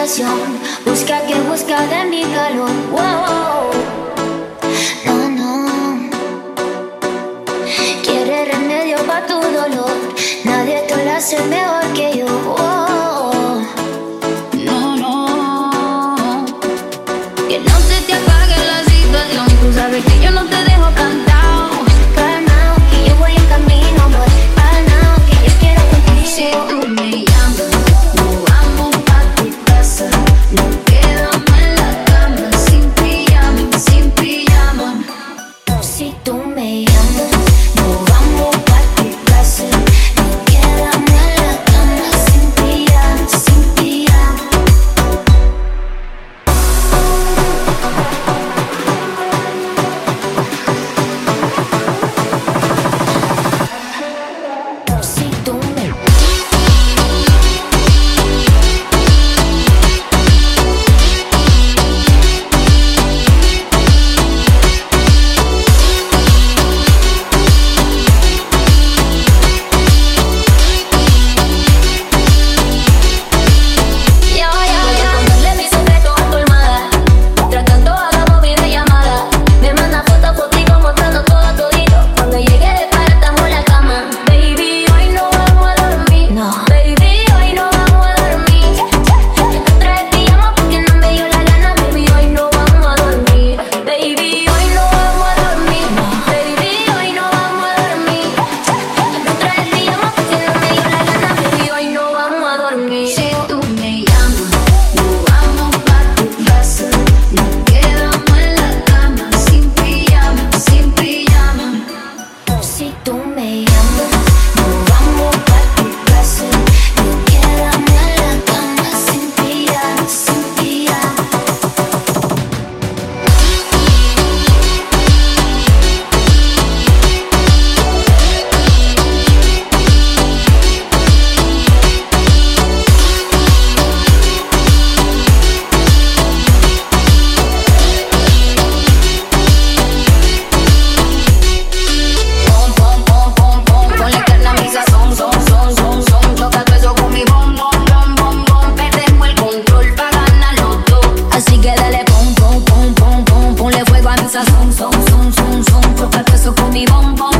tentación. Busca que busca de mi calor. Wow. No, no. Quiere remedio pa' tu dolor. Nadie te lo hace mejor que yo. Wow. No, no. Que no se te apague la situación. Tú sabes que yo no te dejo cantado. Calmao, que yo voy en camino, boy. Calmao, que yo quiero contigo. Si tú me llamas, nos vamos pa' tu casa. Nos quedamos en la cama, sin pijama, sin pijama. Si tú me llamas, nos vamos pa' tu casa. Nos quedamos en la cama, sin pijama, sin pijama. Si tú me Ponerle mi secreto a tu almohada. Mientras tanto hagamos videollamada. Me manda fotico mostrando todo todito. Cuando llegue de para estamos en la cama. Baby, hoy no vamos a dormir. No. Baby, hoy no vamos a dormir. Te traes pijama porque no me dio la gana. Baby, hoy no vamos a dormir. Baby, hoy no vamos a dormir. Baby, hoy no vamos a dormir. Te traes pijama porque no me dio la gana. Baby, hoy no vamos a dormir. Si tú me llamas, nos vamos pa' tu casa. Nos quedamos en la cama, sin pijama, sin pijama. Si tú me llamas, nos vamos pa' tu casa. Nos quedamos en la cama, sin pijama, sin pijama. Pom, pom, pom, pom, pom. Ponle carne a mi sazón, son. Choca todo eso con mi bom, bom, bom, bom, bom. Perdemos el control pa' ganar los dos. Así que dale pom, pom, pom, pom, pom. Ponle fuego a mi sazón, son. Choca todo eso con mi bom, bom,